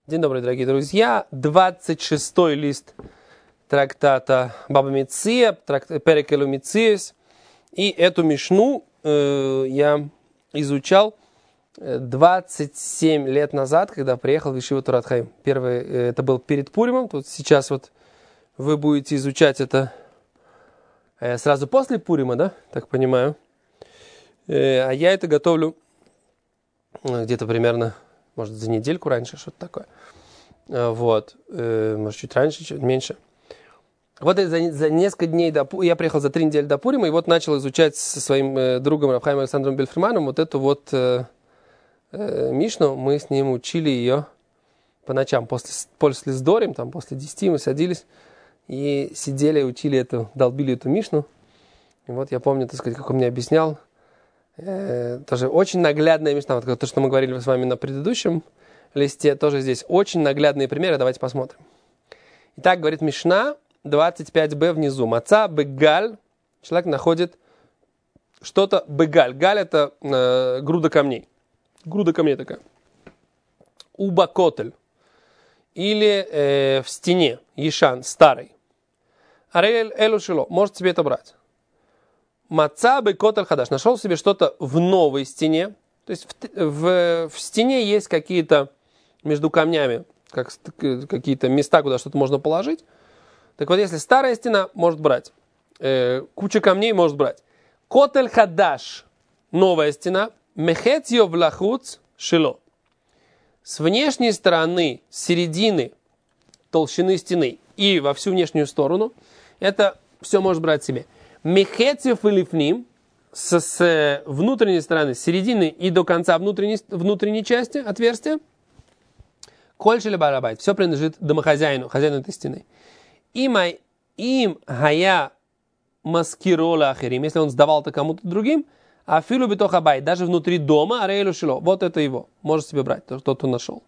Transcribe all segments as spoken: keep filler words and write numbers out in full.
День добрый, дорогие друзья. двадцать шестой лист трактата Баба Меция, тракт, Перек Элу Мециес. И эту мишну э, я изучал двадцать семь лет назад, когда приехал в Ешиву Торат Хаим. Первый, э, это был перед Пуримом. Тут сейчас вот вы будете изучать это э, сразу после Пурима, да? Так понимаю. Э, а я это готовлю э, где-то примерно... Может, за недельку раньше, что-то такое. Вот. Может, чуть раньше, чуть меньше. Вот за, за несколько дней до я приехал за три недели до Пурима, и вот начал изучать со своим э, другом Рав Хаимом Александром Бельферманом вот эту вот э, э, мишну. Мы с ним учили ее по ночам. После, после сдорим, там, после десяти мы садились и сидели, учили эту, долбили эту мишну. И вот я помню, так сказать, как он мне объяснял. Э, тоже очень наглядная мишна, вот то, что мы говорили с вами на предыдущем листе, тоже здесь очень наглядные примеры, давайте посмотрим. Итак, говорит мишна, двадцать пять бэ внизу. Маца бегаль, человек находит что-то бегаль. Галь это э, груда камней. Груда камней такая. Уба котель. Или э, в стене, ешан, старый. Арель элу шило, может себе это брать. Маца бы котель хадаш. Нашел себе что-то в новой стене. То есть в, в, в стене есть какие-то между камнями, как, какие-то места, куда что-то можно положить. Так вот, если старая стена, может брать. Э, куча камней может брать. Котель хадаш. Новая стена. Мехетьё влахуц шило. С внешней стороны, с середины толщины стены и во всю внешнюю сторону, это все может брать себе. Мехетьев и лифним, с, с внутренней стороны, с середины и до конца внутренней, внутренней части отверстия, кольшили барабайт, все принадлежит домохозяину, хозяину этой стены. Им, им гая маскирола ахерим, если он сдавал это кому-то другим, а филу битохабайт, даже внутри дома, арейлу шило, вот это его, может себе брать, то, что он нашел.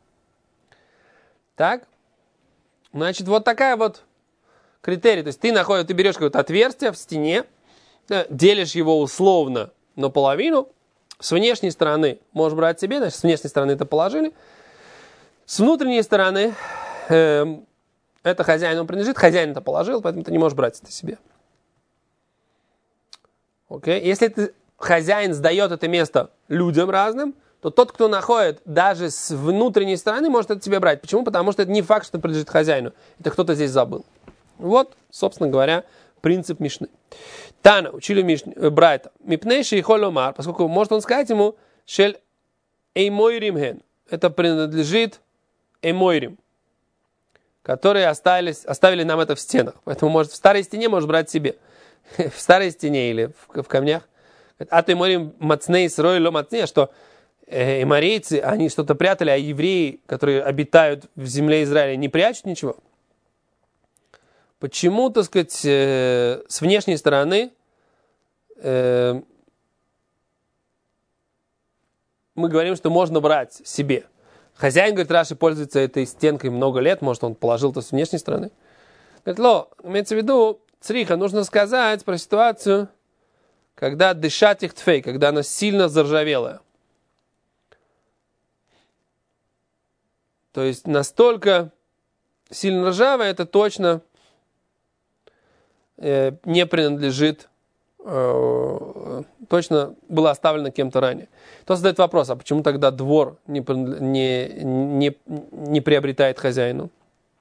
Так, значит, вот такая вот критерий, то есть ты находишь, ты берешь какое-то отверстие в стене, делишь его условно наполовину, с внешней стороны можешь брать себе, значит, с внешней стороны это положили, с внутренней стороны э, это хозяину принадлежит, хозяин это положил, поэтому ты не можешь брать это себе. Окей? Если ты, хозяин сдает это место людям разным, то тот, кто находит даже с внутренней стороны, может это себе брать. Почему? Потому что это не факт, что это принадлежит хозяину. Это кто-то здесь забыл. Вот, собственно говоря, принцип мишны. Тана, учили мишны, э, Брайта. Мипнейши и холомар, поскольку может он сказать ему, шель эймойрим ген. Это принадлежит эймойрим, которые остались, оставили нам это в стенах. Поэтому может в старой стене может брать себе. В старой стене или в, в камнях. А ты эймойрим мацней срой ло мацней, что эйморейцы, они что-то прятали, а евреи, которые обитают в земле Израиля, не прячут ничего. Почему, так сказать, э, с внешней стороны э, мы говорим, что можно брать себе. Хозяин, говорит, Раши пользуется этой стенкой много лет, может, он положил это с внешней стороны. Говорит, ло, имеется в виду, цриха, нужно сказать про ситуацию, когда дышать их тфей, когда она сильно заржавелая. То есть настолько сильно ржавая, это точно не принадлежит, э, точно было оставлено кем-то ранее. То задает вопрос, а почему тогда двор не, не, не, не приобретает хозяину?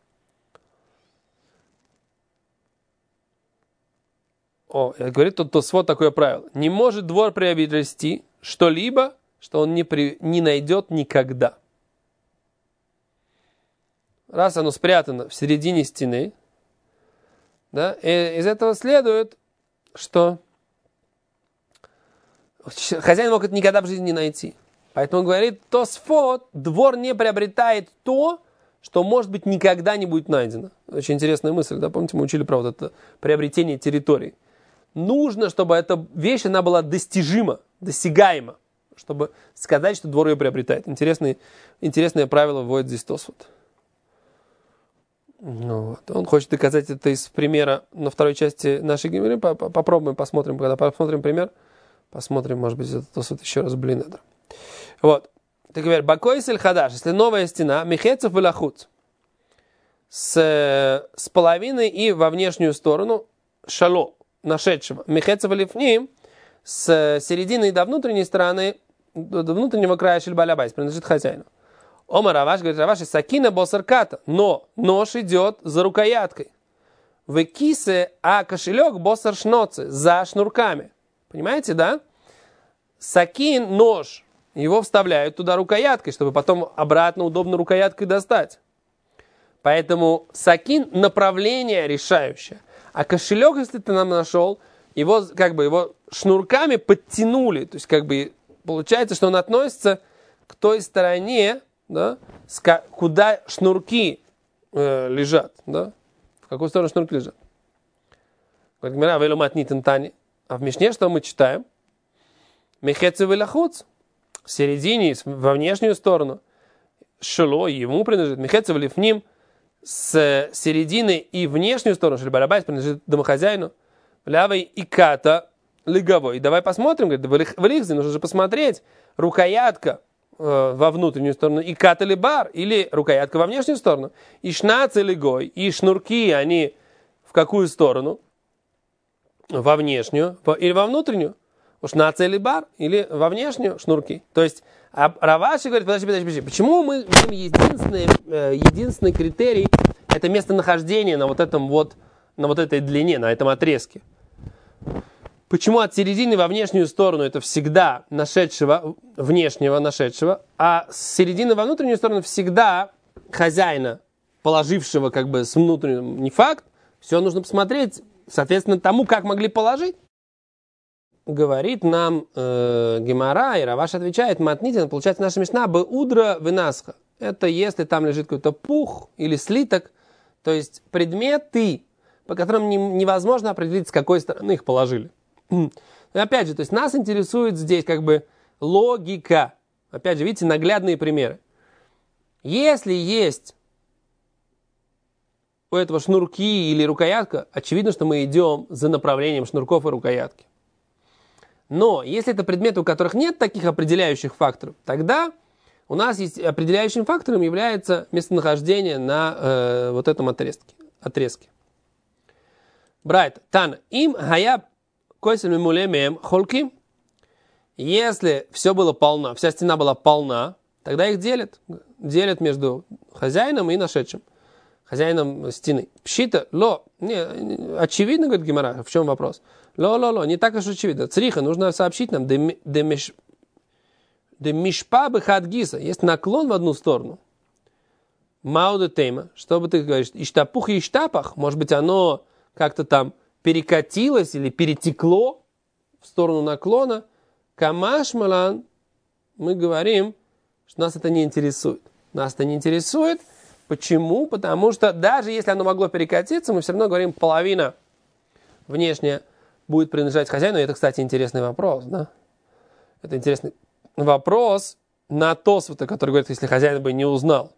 О, говорит тут Тосфот такое правило. Не может двор приобрести что-либо, что он не, при, не найдет никогда. Раз оно спрятано в середине стены, да, и из этого следует, что хозяин мог это никогда в жизни не найти. Поэтому говорит Тосфот, двор не приобретает то, что, может быть, никогда не будет найдено. Очень интересная мысль, да, помните, мы учили про вот это приобретение территорий. Нужно, чтобы эта вещь, она была достижима, досягаема, чтобы сказать, что двор ее приобретает. Интересное, интересное правило вводит здесь Тосфот. Вот. Он хочет доказать это из примера на второй части нашей геморры. Попробуем, посмотрим, когда посмотрим пример. Посмотрим, может быть, это вот еще раз, блин, это. Вот. ты говоришь, бакойсель хадаш, если новая стена, михецев и лахут, с, с половиной и во внешнюю сторону, шало, нашедшего, михецев и лифним, с середины и до внутренней стороны, до внутреннего края шельбалябайс, принадлежит хозяину. Ома Раваш говорит, Раваш, сакина босарката, но нож идет за рукояткой. В кисе, а кошелек босар шноцы, за шнурками. Понимаете, да? Сакин, нож, его вставляют туда рукояткой, чтобы потом обратно удобно рукояткой достать. Поэтому сакин направление решающее. А кошелек, если ты нам нашел, его как бы его шнурками подтянули. То есть как бы получается, что он относится к той стороне, да, куда шнурки э, лежат, да? В какую сторону шнурки лежат? А в Мишне что мы читаем? Мехецев и лахуц. В середине, во внешнюю сторону. Шело, ему принадлежит. Мехецев и лифним. С середины и внешнюю сторону. Шельбарабайс принадлежит домохозяину. Лявой и ката леговой. Давай посмотрим. Говорит, в Рихзе нужно же посмотреть. Рукоятка во внутреннюю сторону, и кат или бар, или рукоятка во внешнюю сторону. И шнац или гой, и шнурки, они в какую сторону? Во внешнюю, или во внутреннюю? Шнац или бар, или во внешнюю шнурки. То есть, а Раваши говорит, подожди, подожди, подожди, почему мы видим единственный, единственный критерий, это местонахождение на вот этом вот, на вот этой длине, на этом отрезке? Почему от середины во внешнюю сторону это всегда нашедшего, внешнего нашедшего, а с середины во внутреннюю сторону всегда хозяина, положившего как бы с внутренним, не факт, все нужно посмотреть, соответственно, тому, как могли положить. Говорит нам э, Гемара, и Раваш отвечает, матнитин, получается наша мишна, беудра венасха. Это если там лежит какой-то пух или слиток, то есть предметы, по которым не, невозможно определить, с какой стороны их положили. И опять же, то есть нас интересует здесь как бы логика. Опять же, видите, наглядные примеры. Если есть у этого шнурки или рукоятка, очевидно, что мы идем за направлением шнурков и рукоятки. Но если это предметы, у которых нет таких определяющих факторов, тогда у нас есть определяющим фактором является местонахождение на э, вот этом отрезке. отрезке. Брайт, тан, им хая койсель мулемем холки. Если все было полно, вся стена была полна, тогда их делят. Делят между хозяином и нашедшим. Хозяином стены. Пшита, ло, не, очевидно, говорит Гемара, в чем вопрос? Ло, ло, ло, не так уж очевидно. Цриха, нужно сообщить нам, де мишпа бы хадгиса, есть наклон в одну сторону. Мауде тема, что бы ты говоришь, иштапух и иштапах, может быть, оно как-то там перекатилось или перетекло в сторону наклона. Камаш малан, мы говорим, что нас это не интересует. Нас это не интересует. Почему? Потому что даже если оно могло перекатиться, мы все равно говорим, половина внешняя будет принадлежать хозяину. И это, кстати, интересный вопрос. Да? Это интересный вопрос на Тосфота, который говорит, если хозяин бы не узнал.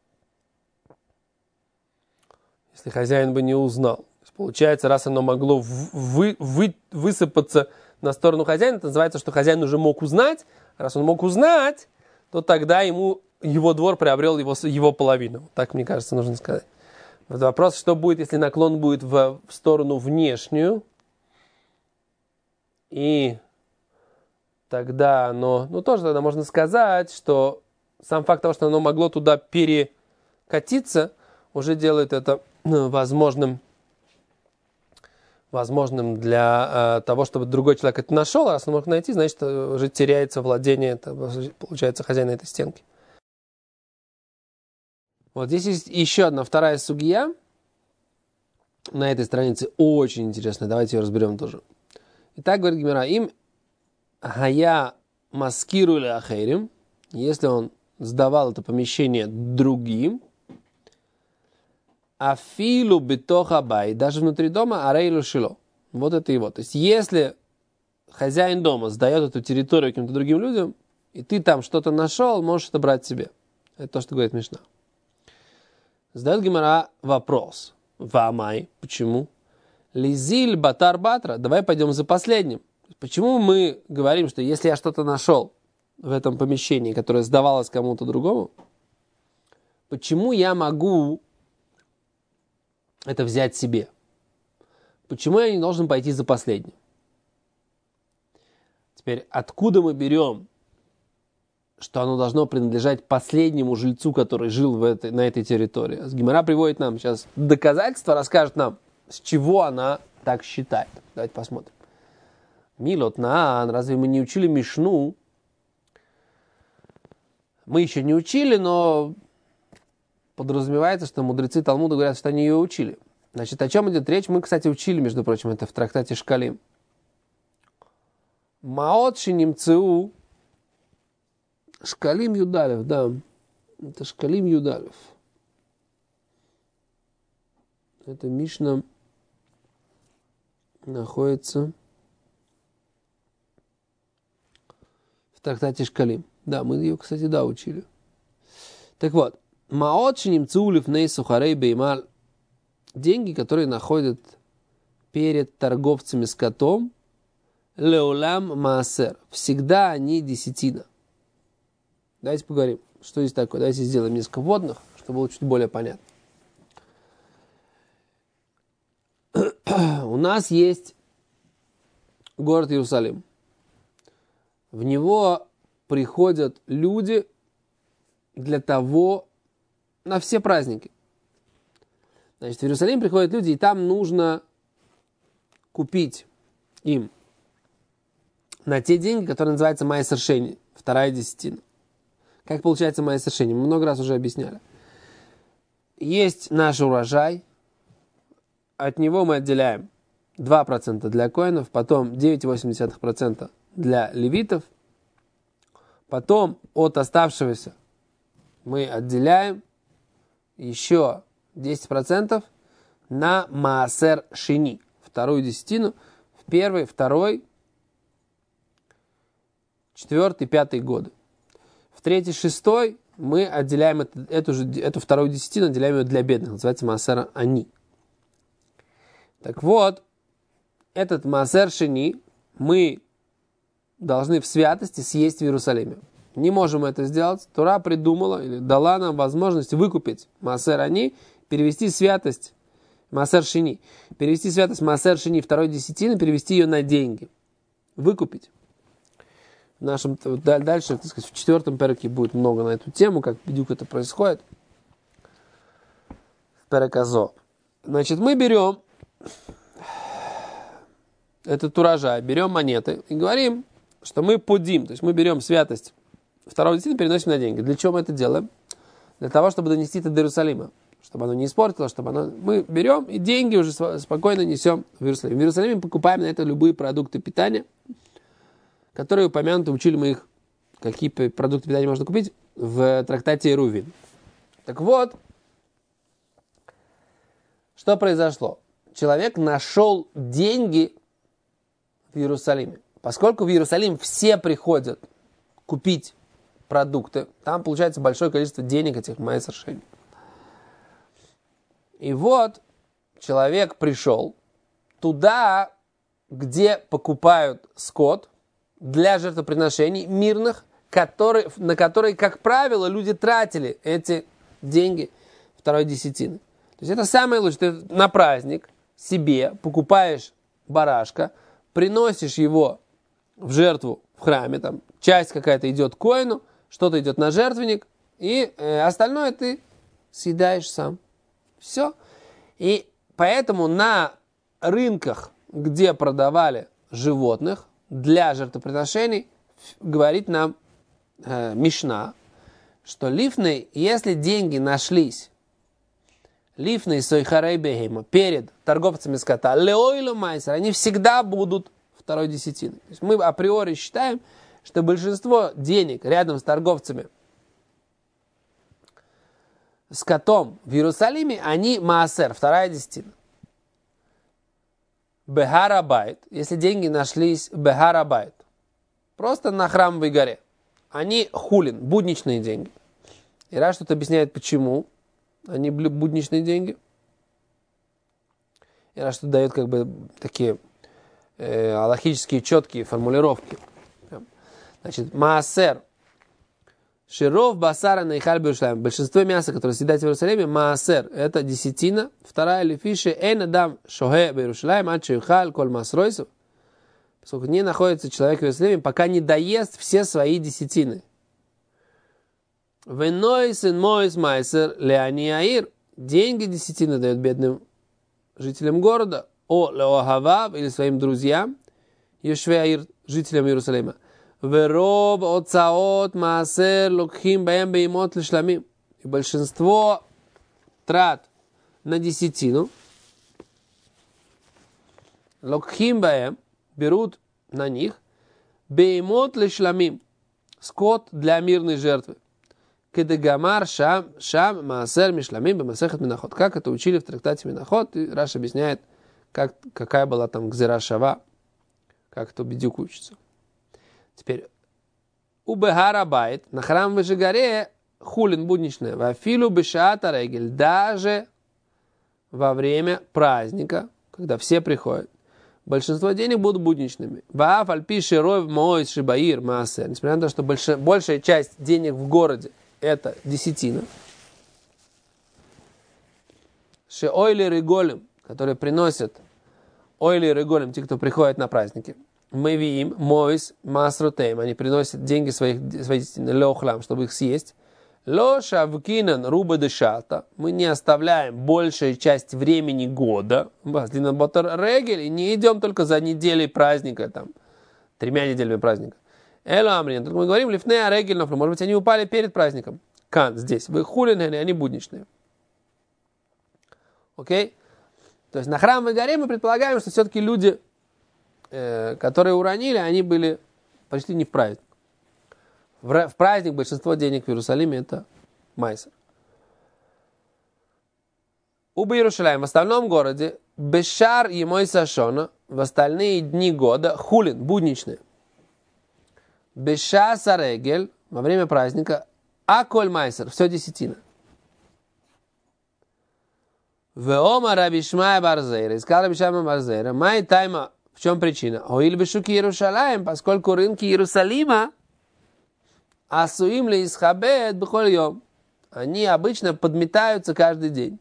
Если хозяин бы не узнал. Получается, раз оно могло вы, вы, высыпаться на сторону хозяина, это называется, что хозяин уже мог узнать. Раз он мог узнать, то тогда ему его двор приобрел его, его половину. Так, мне кажется, нужно сказать. Вопрос, что будет, если наклон будет в, в сторону внешнюю, и тогда оно, ну тоже тогда можно сказать, что сам факт того, что оно могло туда перекатиться, уже делает это возможным, возможным для э, того, чтобы другой человек это нашел, а раз он мог найти, значит, уже теряется владение, это, получается, хозяина этой стенки. Вот здесь есть еще одна, вторая сугья на этой странице, очень интересная, давайте ее разберем тоже. Итак, говорит Гемара, им хая маскиру или ахерим, если он сдавал это помещение другим, афилу битоха бай, даже внутри дома, арейлу шило. Вот это его. То есть, если хозяин дома сдает эту территорию каким-то другим людям, и ты там что-то нашел, можешь это брать себе. Это то, что говорит Мишна. Задает Гемара вопрос. Вамай. Почему? Лизиль батар батра. Давай пойдем за последним. Почему мы говорим, что если я что-то нашел, в этом помещении, которое сдавалось кому-то другому, почему я могу это взять себе? Почему я не должен пойти за последним? Теперь, откуда мы берем, что оно должно принадлежать последнему жильцу, который жил в этой, на этой территории? Гемара приводит нам сейчас доказательства, расскажет нам, с чего она так считает. Давайте посмотрим. Милот наан, разве мы не учили Мишну? Мы еще не учили, но подразумевается, что мудрецы Талмуда говорят, что они ее учили. Значит, о чем идет речь? Мы, кстати, учили, между прочим, это в трактате Шкалим. Маот шинимцеу Шкалим Юдалев, да. Это Шкалим Юдалев. Это Мишна находится в трактате Шкалим. Да, мы ее, кстати, да, учили. Так вот, Маот шинимцеу лифней сухарей беймаль. Деньги, которые находят перед торговцами скотом, леулам маасер. Всегда они десятина. Давайте поговорим, что здесь такое. Давайте сделаем несколько вводных, чтобы было чуть более понятно. У нас есть город Иерусалим. В него приходят люди для того, на все праздники. Значит, в Иерусалим приходят люди, и там нужно купить им на те деньги, которые называются Маасер Шени, вторая десятина. Как получается Маасер Шени? Мы много раз уже объясняли. Есть наш урожай, от него мы отделяем два процента для коинов, потом девять целых восемь десятых процента для левитов, потом от оставшегося мы отделяем еще десять процентов на Маасер Шени, вторую десятину, в первый, второй, четвертый, пятый годы. В третий, шестой мы отделяем эту, эту, же, эту вторую десятину, отделяем ее для бедных, называется Маасер Ани. Так вот, этот Маасер Шени мы должны в святости съесть в Иерусалиме. Не можем это сделать. Тора придумала или дала нам возможность выкупить Маасер Ани, перевести святость Маасер Шени, перевести святость Маасер Шени второй десятины, перевести ее на деньги. Выкупить. В нашем, дальше, так сказать, в четвертом переке будет много на эту тему, как бедюк это происходит. В переказо. Значит, мы берем этот урожай, берем монеты и говорим, что мы подим, то есть мы берем святость второго десятины, переносим на деньги. Для чего мы это делаем? Для того, чтобы донести это до Иерусалима. Чтобы оно не испортилось, чтобы оно... Мы берем и деньги уже спокойно несем в Иерусалим. В Иерусалиме мы покупаем на это любые продукты питания, которые упомянуты, учили мы их, какие продукты питания можно купить в трактате Эрувин. Так вот, что произошло? Человек нашел деньги в Иерусалиме. Поскольку в Иерусалим все приходят купить продукты, там получается большое количество денег этих Маасер Шени. И вот человек пришел туда, где покупают скот для жертвоприношений мирных, которые, на которые, как правило, люди тратили эти деньги второй десятины. То есть это самое лучшее. Ты на праздник себе покупаешь барашка, приносишь его в жертву в храме, там часть какая-то идет к коину, что-то идет на жертвенник, и э, остальное ты съедаешь сам. Все. И поэтому на рынках, где продавали животных для жертвоприношений, говорит нам э, Мишна, что лифней, если деньги нашлись, лифней сойхарей бехема, перед торговцами скота, леойлу майсер, они всегда будут второй десятины. То есть мы априори считаем, что большинство денег рядом с торговцами скотом в Иерусалиме, они маасер, вторая десятина. Бехарабайт, если деньги нашлись бехарабайт, просто на храмовой горе, они хулин, будничные деньги. И Раш тут объясняет, почему они будничные деньги. И Раш тут дает как бы такие э, алахические четкие формулировки. Значит, маасер Широв басара наихаль б'Иерушалаим. Большинство мяса, которое съедается в Иерусалиме, маасер, это десятина. Вторая лефиши эйн адам шохе б'Иерушалаим ад шейхаль коль масройсов. Поскольку не находится человек в Иерусалиме, пока не доест все свои десятины. Венойс ин мойс майсер леани аир. Деньги десятины дает бедным жителям города. О леохавав или своим друзьям. Йошве аир, жителям Иерусалима. Вероб оцаот маасер лукхим баем беймот лишламим. И большинство трат на десятину лукхим баем берут на них беймот лишламим, скот для мирной жертвы. Кедегамар шам шам маасер мишламим бемасехет минахот. Как это учили в трактате Минахот, и Раш объясняет, как, какая была там гзира шава, как это бедюк учится. Теперь, у Бехарабайт, на храмовой же горе, хулин будничная, вафилу бешата регель, даже во время праздника, когда все приходят, большинство денег будут будничными. Ваф альпи широй мой шибаир маасер. Несмотря на то, что больш... большая часть денег в городе это десятина. Ше ойли реголем, которые приносят ойли реголем, те, кто приходит на праздники. Мы видим, мойс, масротейм, они приносят деньги своих, своих леохлам, чтобы их съесть. Лоша вкинан руба дешата. Мы не оставляем большую часть времени года. Регель, и не идем только за неделей праздника, там, тремя неделями праздника. Эло амрин, только мы говорим, лифнея регель, может быть, они упали перед праздником. Кан, здесь. Вы хулинены, они будничные. Окей? То есть на храмовой горе мы предполагаем, что все-таки люди, которые уронили, они были, пришли не в праздник. В праздник большинство денег в Иерусалиме это майсер. У Иерушалаим в остальном городе бешар и мой сашона в остальные дни года хулин, будничные. Беша сарегель во время праздника аколь майсер, все десятина. Веома рабишмая барзейра, искал рабишмая барзейра, май тайма. В чем причина? Оиль бешуки Иерушалаим, поскольку рынки Иерусалима асуим ли исхабет бхоль йом, они обычно подметаются каждый день.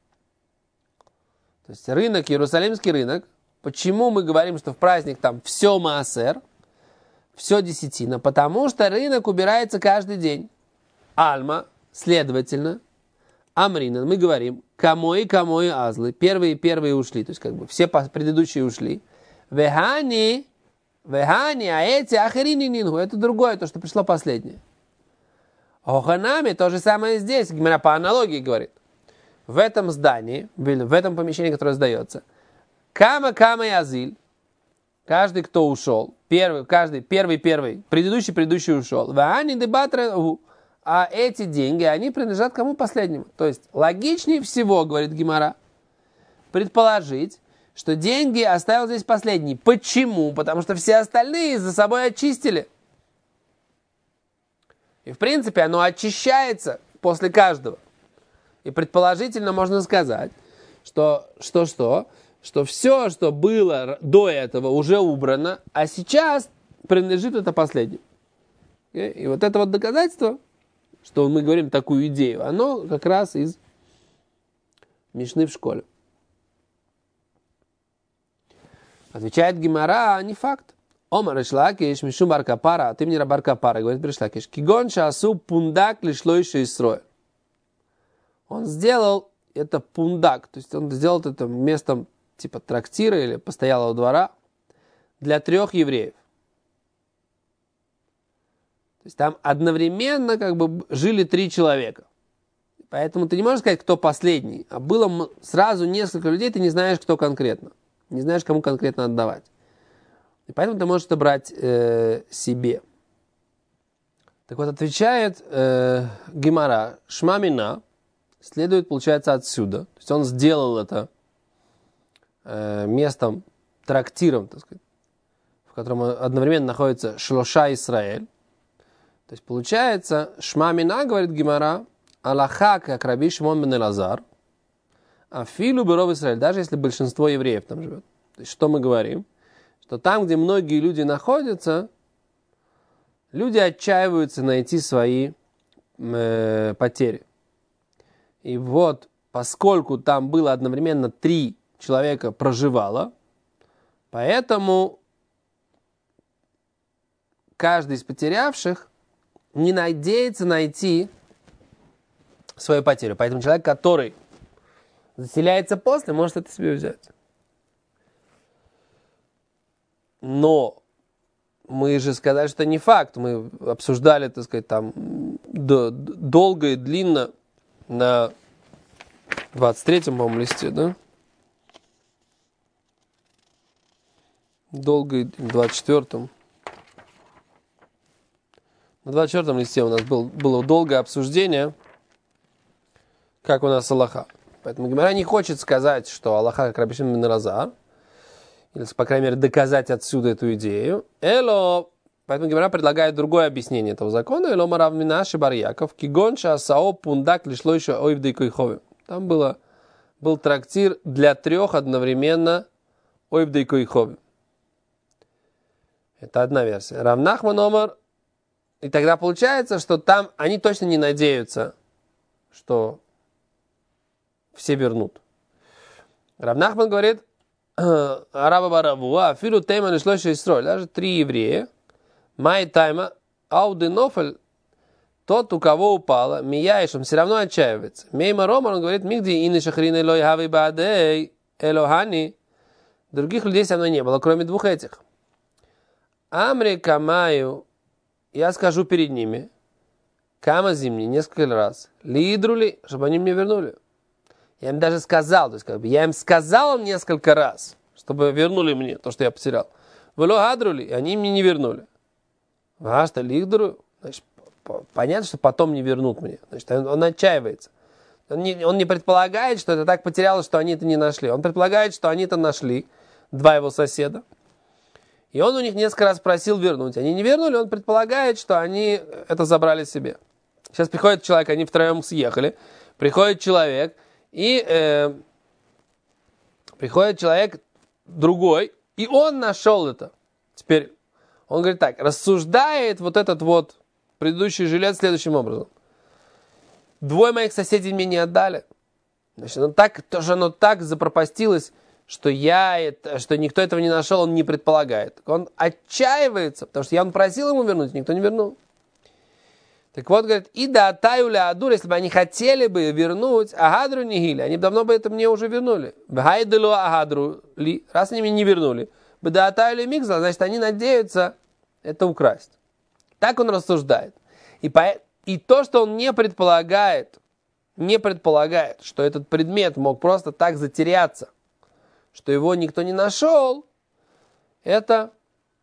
То есть рынок, Иерусалимский рынок, почему мы говорим, что в праздник там все маасер, все десятина? Потому что рынок убирается каждый день. Альма, следовательно, Амринан, мы говорим, камои, камои, азлы, первые первые ушли, то есть как бы все предыдущие ушли. Вехани, вехани, а эти ахарини нингу, это другое, то, что пришло последнее. Оханами, то же самое здесь, Гемара по аналогии говорит. В этом здании, в этом помещении, которое сдается, кама, кама и азиль, каждый, кто ушел, первый, каждый, первый, первый, предыдущий, предыдущий ушел. Вехани дебатра, а эти деньги, они принадлежат кому последнему. То есть, логичнее всего, говорит Гемара, предположить, что деньги оставил здесь последний. Почему? Потому что все остальные за собой очистили. И в принципе оно очищается после каждого. И предположительно можно сказать, что что, что, что все, что было до этого, уже убрано, а сейчас принадлежит это последнему. И вот это вот доказательство, что мы говорим такую идею, оно как раз из Мишны в школе. Отвечает Гемара, не факт. Омар Решлакиш, Мишум Баркапара, ты мне Баркапара, говорит Решлакиш. Кигон шасу пундак лишло еще из строя. Он сделал это пундак, то есть он сделал это местом типа трактира или постоялого двора для трех евреев. То есть там одновременно как бы жили три человека. Поэтому ты не можешь сказать, кто последний. А было сразу несколько людей, ты не знаешь, кто конкретно. Не знаешь, кому конкретно отдавать. И поэтому ты можешь это брать э, себе. Так вот, отвечает э, Гемара, Шмамина следует, получается, отсюда. То есть он сделал это э, местом, трактиром, так сказать, в котором одновременно находится Шлоша Исраэль. То есть получается, Шмамина, говорит Гемара, Аллаха, как Раби Шимон бен Элазар, а филу беров Исраэль, даже если большинство евреев там живет. То есть что мы говорим? Что там, где многие люди находятся, люди отчаиваются найти свои э, потери. И вот, поскольку там было одновременно три человека проживало, поэтому каждый из потерявших не надеется найти свою потерю. Поэтому человек, который заселяется после, может это себе взять. Но мы же сказали, что это не факт. Мы обсуждали, так сказать, там д- долго и длинно на двадцать третьем, по-моему, листе, да? Долго и двадцать четвёртом. На двадцать четвёртом листе у нас был, было долгое обсуждение, как у нас Аллаха. Поэтому Гемара не хочет сказать, что Аллаха как Раби Шимон бен Элазар, или, по крайней мере, доказать отсюда эту идею. Эло, поэтому Гемара предлагает другое объяснение этого закона. Эло марав минаши бар Яков, кигон шаасао пундак лишло еще ойвдей койхове. Там было, был трактир для трех одновременно ойвдей койхове. Это одна версия. Рав Нахман омар. И тогда получается, что там они точно не надеются, что все вернут. Рав Нахман говорит, араба баравуа, филу тейма не шло шесть, даже три еврея, май тайма, ауды нофель, тот, у кого упало, мияеш, он все равно отчаивается. Мейма Ромар, он говорит, мигди ины шахрин элой хави баадей элохани, других людей со мной не было, кроме двух этих. Амри камаю, я скажу перед ними, кама зимний, несколько раз, лидрули, чтобы они мне вернули. Я им даже сказал, то есть как бы, я им сказал несколько раз, чтобы вернули мне то, что я потерял. Вело гадрули, и они мне не вернули. А что, лидрули, значит, понятно, что потом не вернут мне. Значит, он, он отчаивается. Он не, он не предполагает, что это так потерялось, что они это не нашли. Он предполагает, что они это нашли, два его соседа. И он у них несколько раз просил вернуть. Они не вернули, он предполагает, что они это забрали себе. Сейчас приходит человек, они втроем съехали. Приходит человек, и э, приходит человек другой, и он нашел это. Теперь он говорит так, рассуждает вот этот вот предыдущий жилец следующим образом. Двое моих соседей мне не отдали. Значит, оно так, тоже оно так запропастилось, что я это, что никто этого не нашел, он не предполагает. Он отчаивается, потому что я он просил ему вернуть, никто не вернул. Так вот, говорит, и да таюля адур, если бы они хотели бы вернуть, агадру нигили, они давно бы это мне уже вернули. Бхайделу агадру ли, раз они мне не вернули, бда таюля мигзла, значит, они надеются это украсть. Так он рассуждает. И, по, и то, что он не предполагает, не предполагает, что этот предмет мог просто так затеряться, что его никто не нашел, это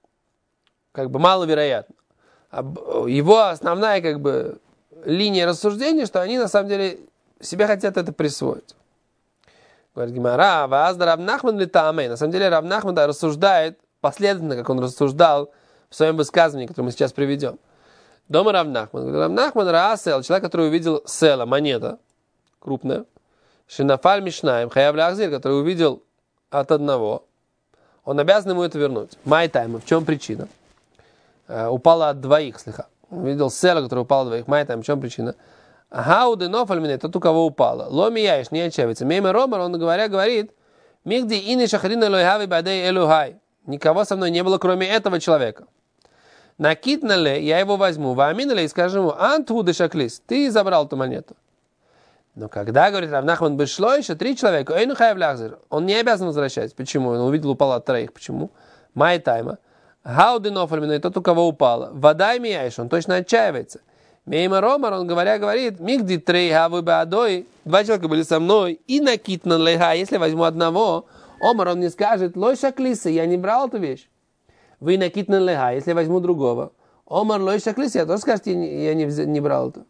как бы маловероятно. Его основная как бы линия рассуждения, что они на самом деле себе хотят это присвоить. Говорит Гемара, ваазда Рав Нахман литаамей. На самом деле Рав Нахман да, рассуждает последовательно, как он рассуждал в своем высказывании, которое мы сейчас приведем. Дома Рав Нахман. Рав Нахман раасел, человек, который увидел села, монета, крупная, шинафаль мишнаем, хаяв лахзир, который увидел от одного, он обязан ему это вернуть. Май тайм, в чем причина? Uh, упала от двоих, слегка. Он видел села, который упал от двоих. Май тайм, в чем причина? Гауды нофальмине, тот, у кого упало. Ломи яиш, не отчаивается. Мейма Ромар, он говоря, говорит, мигди ини шахрина лойхави бадей элухай. Никого со мной не было, кроме этого человека. Накитнале, я его возьму. Вааминале и скажу ему, антхуды шаклис, ты забрал эту монету. Но когда, говорит Рав Нахман, вышло еще три человека, он не обязан возвращать. Почему? Он увидел, упало от троих. Почему? Май тайма. Гауды нофальмине, тот, у кого упало. Водай мияйш, он точно отчаивается. Мейма Ромар, он говоря, говорит, мигди трей хавы баадой, два человека были со мной, и накитнан леха, если возьму одного, Омар, он не скажет, лой шаклиса, я не брал эту вещь. Вы накитнан леха, если возьму другого, Омар, лой шаклиса, я тоже скажет, я не, я не, не брал это.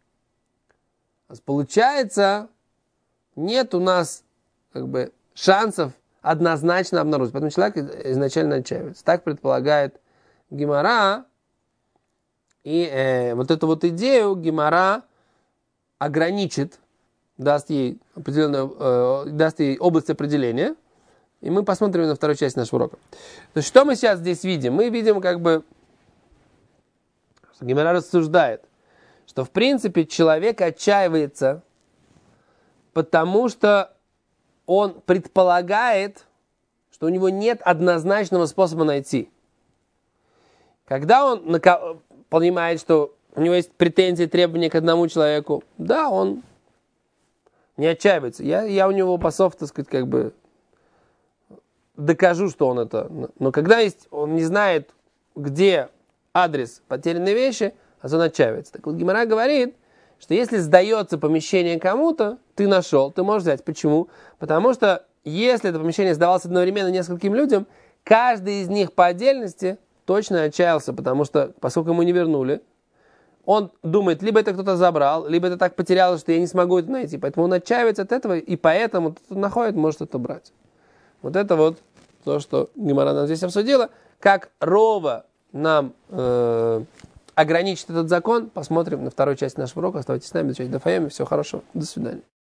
Получается, нет у нас как бы шансов однозначно обнаружить. Поэтому человек изначально отчаивается. Так предполагает Гемара. И э, вот эту вот идею Гемара ограничит, даст ей определенную, э, даст ей область определения. И мы посмотрим на вторую часть нашего урока. То есть, что мы сейчас здесь видим? Мы видим, как бы, что Гемара рассуждает, что в принципе человек отчаивается, потому что он предполагает, что у него нет однозначного способа найти. Когда он понимает, что у него есть претензии, требования к одному человеку, да, он не отчаивается. Я, я у него пасов, так сказать, как бы докажу, что он это. Но когда есть, он не знает, где адрес потерянной вещи, а он отчаивается. Так вот, Гемара говорит, что если сдается помещение кому-то, ты нашел, ты можешь взять. Почему? Потому что если это помещение сдавалось одновременно нескольким людям, каждый из них по отдельности точно отчаялся, потому что, поскольку ему не вернули, он думает, либо это кто-то забрал, либо это так потерялось, что я не смогу это найти. Поэтому он отчаивается от этого, и поэтому кто-то находит, может это брать. Вот это вот то, что Гемара нам здесь обсудила. Как Рова нам э, ограничит этот закон, посмотрим на второй части нашего урока. Оставайтесь с нами, изучайте Даф Йоми. Всего хорошего. До свидания.